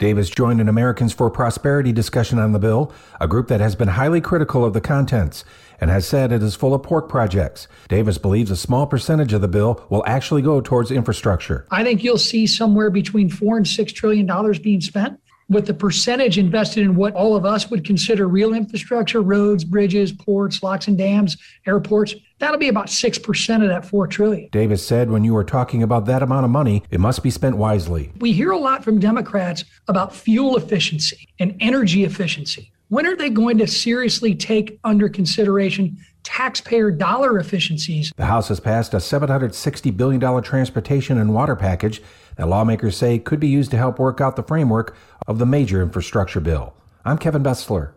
Davis joined an Americans for Prosperity discussion on the bill, a group that has been highly critical of the contents and has said it is full of pork projects. Davis believes a small percentage of the bill will actually go towards infrastructure. I think you'll see somewhere between $4 and $6 trillion being spent, with the percentage invested in what all of us would consider real infrastructure, roads, bridges, ports, locks and dams, airports. That'll be about 6% of that $4 trillion. Davis said when you are talking about that amount of money, it must be spent wisely. We hear a lot from Democrats about fuel efficiency and energy efficiency. When are they going to seriously take under consideration taxpayer dollar efficiencies? The House has passed a $760 billion transportation and water package that lawmakers say could be used to help work out the framework of the major infrastructure bill. I'm Kevin Bestler.